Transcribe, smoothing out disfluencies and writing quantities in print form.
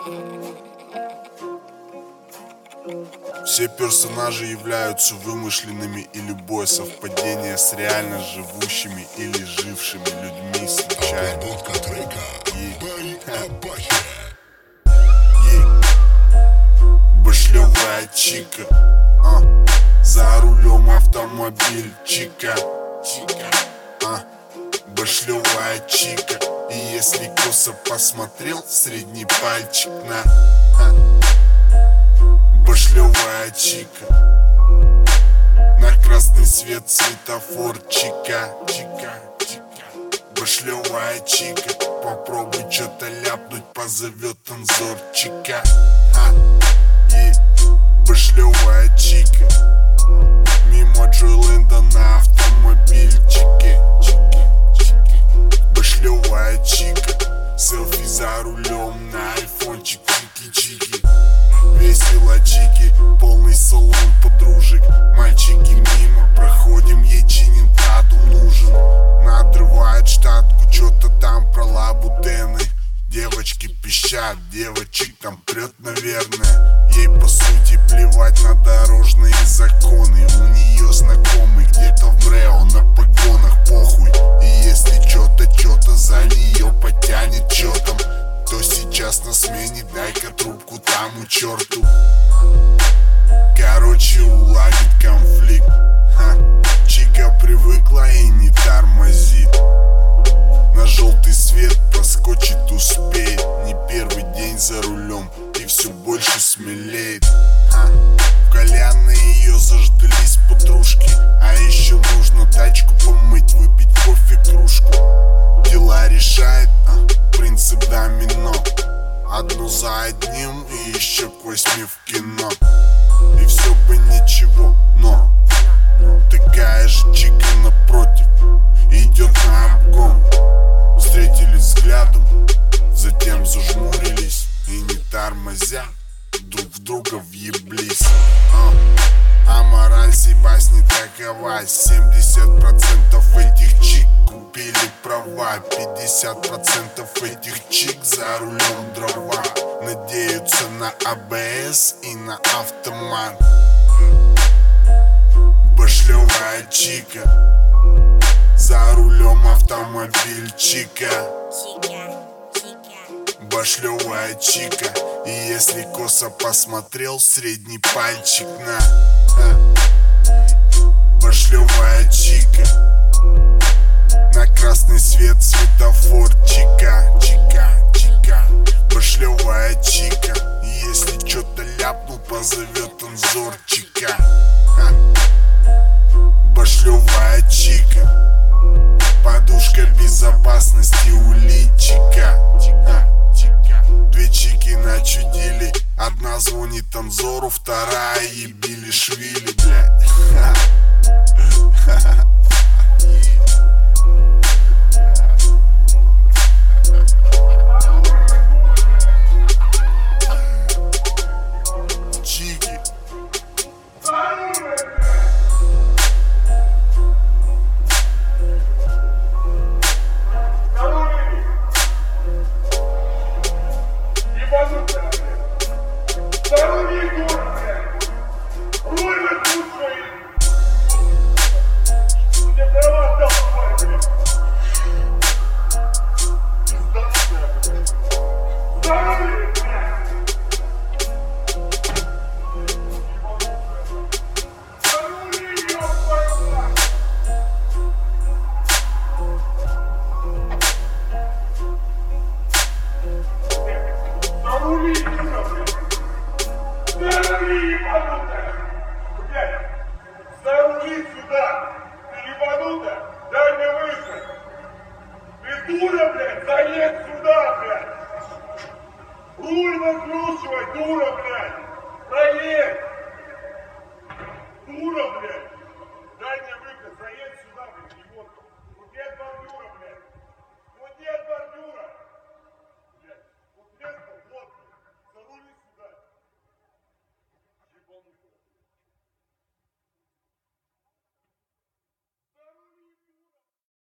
Все персонажи являются вымышленными, и любое совпадение с реально живущими или жившими людьми случайно. Башлевая чика, за рулем автомобильчика, башлевая чика. И если косо посмотрел, средний пальчик на башлевая чика. На красный свет светофорчика, башлевая чика. Попробуй что-то ляпнуть, позовет анзорчика. Башлевая чика. Мимо Джойленда на автомобильчике. Башлевая чика. Селфи за рулем на айфончик. Чики-чики. Весело чики. Полный салон подружек. Мальчики мимо проходим, ей чиним, каду нужен. Надрывает штатку, что-то там про лабутены. Девочки пищат, девочек там прет, наверное. Ей по сути плевать на дорожные законы. У нее знакомый где-то в МРЭО на погонах, похуй. И если что-то за нее потянет чё-там, то сейчас на смене, дай-ка трубку тому черту. Короче, уладит конфликт. Чика привыкла и не тормозит. На желтый свет проскочит, успеет. Не первый день за рулем и все больше смелеет. В кальянной ее заждались подружки. А еще нужно тачку помыть, выпить кофе кружку. Дела решает принцип домино. Одно за одним и еще к 8 в кино. И все бы ничего, но такая же чика напротив идет на обгон. Встретились взглядом, затем зажмурились и не тормозя друг в друга въеблись. А мораль сей басни такова: 70% этих чик купили права, 50% этих чик за рулем дрова. Надеются на АБС и на автомат. Башлевая чика, за рулем автомобильчика. Башлевая чика. И если косо посмотрел, средний пальчик на башлевая чика. На красный свет светофорчика. Башлевая чика. И если что-то ляпнул, позовет анзорчика. Башлевая чика. Подушка безопасности у личика. Две чики начудили. Одна звонит Анзору, вторая ебили швили, блядь. Чики. Зарули сюда! Ты ебанута? Дай мне выехать! Ты дура, блядь! Заедь сюда, блядь! Руль накручивай, дура, блядь! Проедь! Дура, блядь!